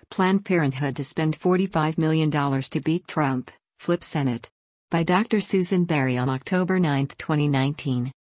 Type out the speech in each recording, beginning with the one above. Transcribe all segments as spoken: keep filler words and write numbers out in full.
Planned Parenthood to spend forty-five million dollars to beat Trump, flip Senate. By Doctor Susan Berry on October ninth, twenty nineteen.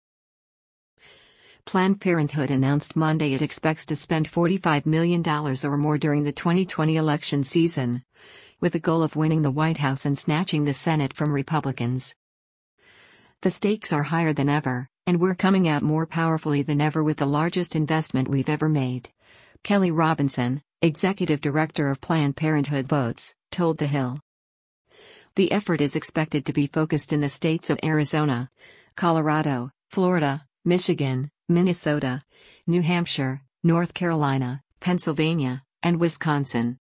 Planned Parenthood announced Monday it expects to spend forty-five million dollars or more during the twenty twenty election season, with the goal of winning the White House and snatching the Senate from Republicans. The stakes are higher than ever, and we're coming out more powerfully than ever with the largest investment we've ever made. Kelly Robinson, executive director of Planned Parenthood Votes, told The Hill. The effort is expected to be focused in the states of Arizona, Colorado, Florida, Michigan, Minnesota, New Hampshire, North Carolina, Pennsylvania, and Wisconsin.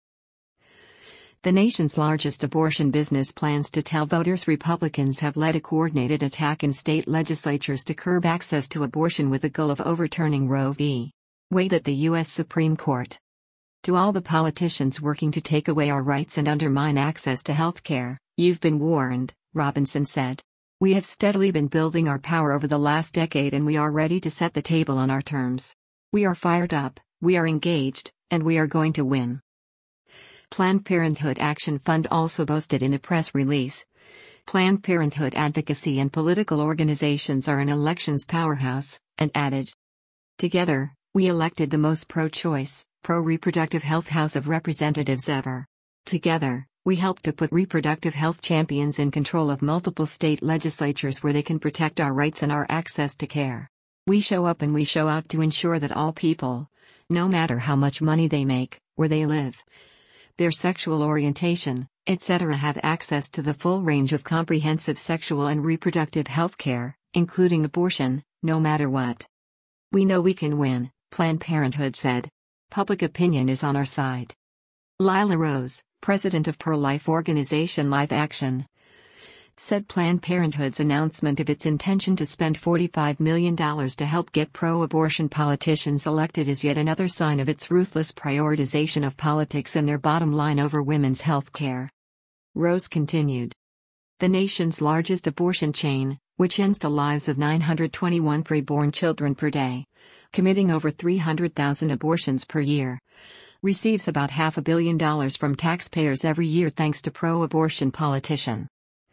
The nation's largest abortion business plans to tell voters Republicans have led a coordinated attack in state legislatures to curb access to abortion with the goal of overturning Roe v. Wade at the U S Supreme Court. To all the politicians working to take away our rights and undermine access to health care, you've been warned, Robinson said. We have steadily been building our power over the last decade and we are ready to set the table on our terms. We are fired up, we are engaged, and we are going to win. Planned Parenthood Action Fund also boasted in a press release. Planned Parenthood advocacy and political organizations are an elections powerhouse, and added. Together, we elected the most pro-choice, pro-reproductive health House of Representatives ever. Together, we helped to put reproductive health champions in control of multiple state legislatures where they can protect our rights and our access to care. We show up and we show out to ensure that all people, no matter how much money they make, where they live, their sexual orientation, et cetera, have access to the full range of comprehensive sexual and reproductive health care, including abortion, no matter what. We know we can win, Planned Parenthood said. Public opinion is on our side. Lila Rose, president of pro-life organization Live Action, said Planned Parenthood's announcement of its intention to spend forty-five million dollars to help get pro-abortion politicians elected is yet another sign of its ruthless prioritization of politics and their bottom line over women's health care. Rose continued. The nation's largest abortion chain, which ends the lives of nine hundred twenty-one preborn children per day, committing over three hundred thousand abortions per year, receives about half a billion dollars from taxpayers every year thanks to pro-abortion politician.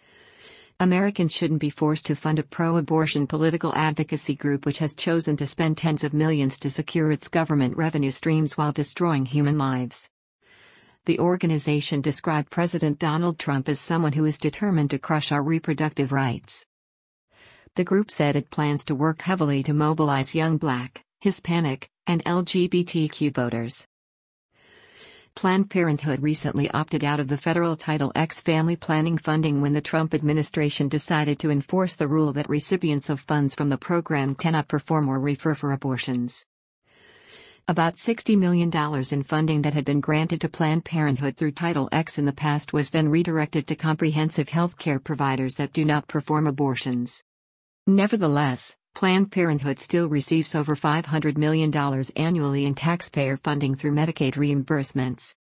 Americans shouldn't be forced to fund a pro-abortion political advocacy group which has chosen to spend tens of millions to secure its government revenue streams while destroying human lives. The organization described President Donald Trump as someone who is determined to crush our reproductive rights. The group said it plans to work heavily to mobilize young Black, Hispanic, and L G B T Q voters. Planned Parenthood recently opted out of the federal Title X family planning funding when the Trump administration decided to enforce the rule that recipients of funds from the program cannot perform or refer for abortions. About sixty million dollars in funding that had been granted to Planned Parenthood through Title X in the past was then redirected to comprehensive health care providers that do not perform abortions. Nevertheless, Planned Parenthood still receives over five hundred million dollars annually in taxpayer funding through Medicaid reimbursements.